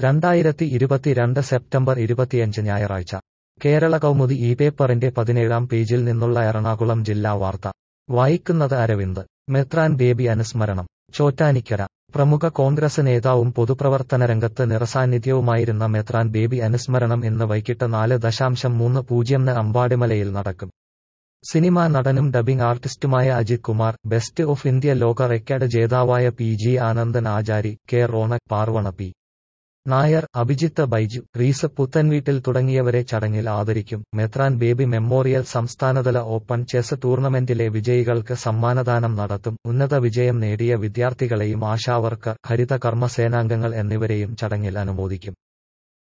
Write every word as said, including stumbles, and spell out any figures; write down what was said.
രണ്ടായിരത്തി ഇരുപത്തിരണ്ട് സെപ്റ്റംബർ ഇരുപത്തിയഞ്ച് ഞായറാഴ്ച കേരള കൗമുദി ഈ പേപ്പറിന്റെ പതിനേഴാം പേജിൽ നിന്നുള്ള എറണാകുളം ജില്ലാ വാർത്ത വായിക്കുന്നത് അരവിന്ദ്. മെത്രാൻ ബേബി അനുസ്മരണം. ചോറ്റാനിക്കര. പ്രമുഖ കോൺഗ്രസ് നേതാവും പൊതുപ്രവർത്തനരംഗത്ത് നിറസാന്നിധ്യവുമായിരുന്ന മെത്രാൻ ബേബി അനുസ്മരണം ഇന്ന് വൈകിട്ട് നാല് ദശാംശം മൂന്ന് പൂജ്യംന് അമ്പാടിമലയിൽ നടക്കും. സിനിമാ നടനും ഡബിംഗ് ആർട്ടിസ്റ്റുമായ Ajith Kumar, best of India ലോക റെക്കോർഡ് ജേതാവായ P G Anandan Achari, K Ronak, Parvana P Nair, Abhijith Baiju, Rees Puthenveettil തുടങ്ങിയവരെ ചടങ്ങിൽ ആദരിക്കും. മെത്രാൻ ബേബി മെമ്മോറിയൽ സംസ്ഥാനതല ഓപ്പൺ ചെസ് ടൂർണമെന്റിലെ വിജയികൾക്ക് സമ്മാനദാനം നടത്തും. ഉന്നത വിജയം നേടിയ വിദ്യാർത്ഥികളെയും ആശാവർക്കർ, ഹരിത കർമ്മ സേനാംഗങ്ങൾ എന്നിവരെയും ചടങ്ങിൽ അനുമോദിക്കും.